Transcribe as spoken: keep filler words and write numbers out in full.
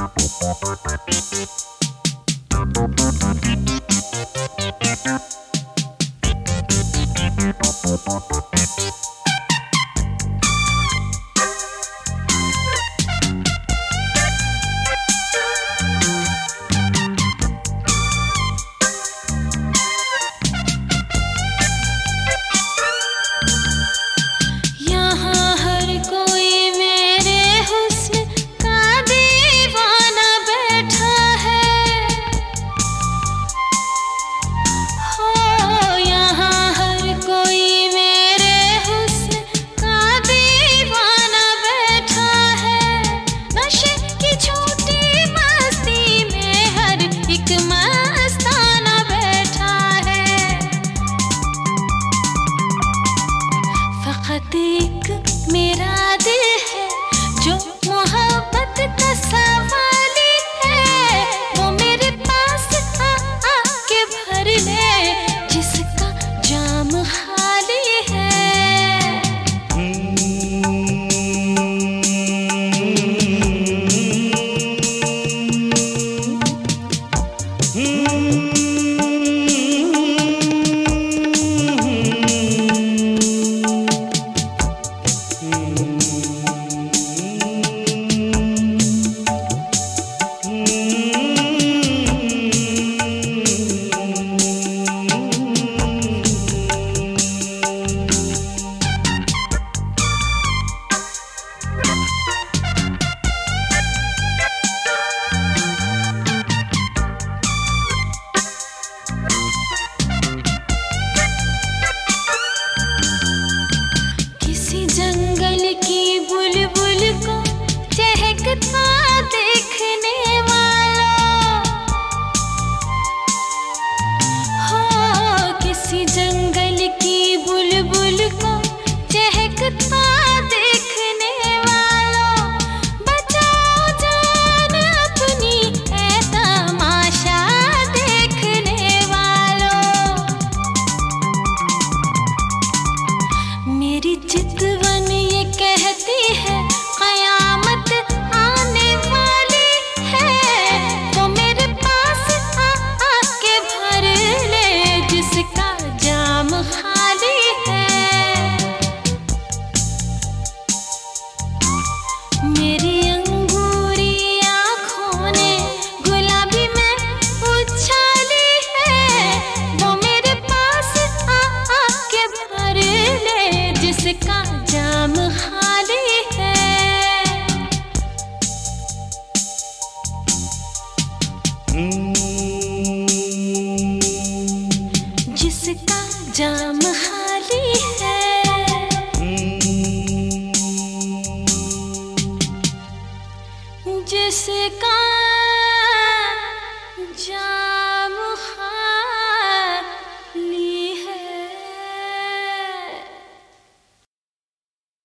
एक मेरा दिल है जो मोहब्बत का सवाली है, वो मेरे पास आ आ के भर ले जिसका जाम खाली है। जंगल की बुलबुल को चहकता देखने वालों, हो किसी जंगल की बुलबुल को चहकता देखने वालों, बचाओ जान अपनी ऐ तमाशा देखने वालों। मेरी चितवन ये कहती है कयामत आने वाली है, वो मेरे पास आ आ के भर ले जिसका जाम खाली है। मेरी अंगूरी आँखों ने गुलाबी में उछाली है, वो मेरे पास आ आ के भर ले जिसका जाम खाली है। जिसका जाम खाली है, जिसका